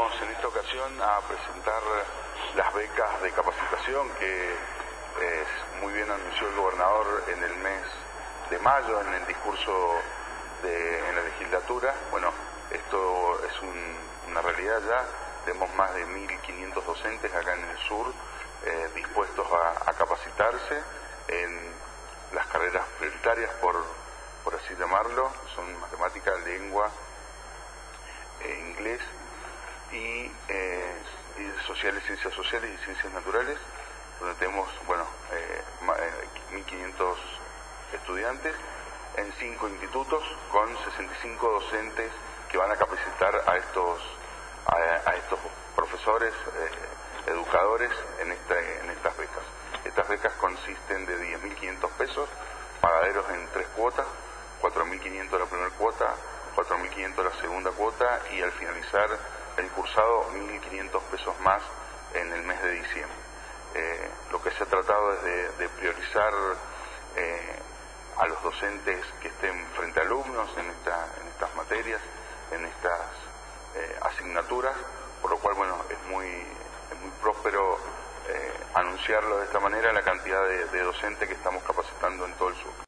Venimos en esta ocasión a presentar las becas de capacitación que muy bien anunció el gobernador en el mes de mayo en el discurso en la legislatura. Bueno, esto es una realidad ya. Tenemos más de 1.500 docentes acá en el sur dispuestos a capacitarse en las carreras prioritarias, por así llamarlo. Son matemática, lengua, inglés y ciencias sociales y ciencias naturales, donde tenemos 1.500 estudiantes en 5 institutos con 65 docentes que van a capacitar a estos profesores, educadores en estas becas. Estas becas consisten de 10.500 pesos, pagaderos en 3 cuotas, 4.500 la primera cuota, 4.500 la segunda cuota y al finalizar el cursado 1.500 pesos más en el mes de diciembre. Lo que se ha tratado es de priorizar a los docentes que estén frente a alumnos en estas materias, en estas asignaturas, por lo cual es muy próspero anunciarlo de esta manera, la cantidad de docentes que estamos capacitando en todo el sur.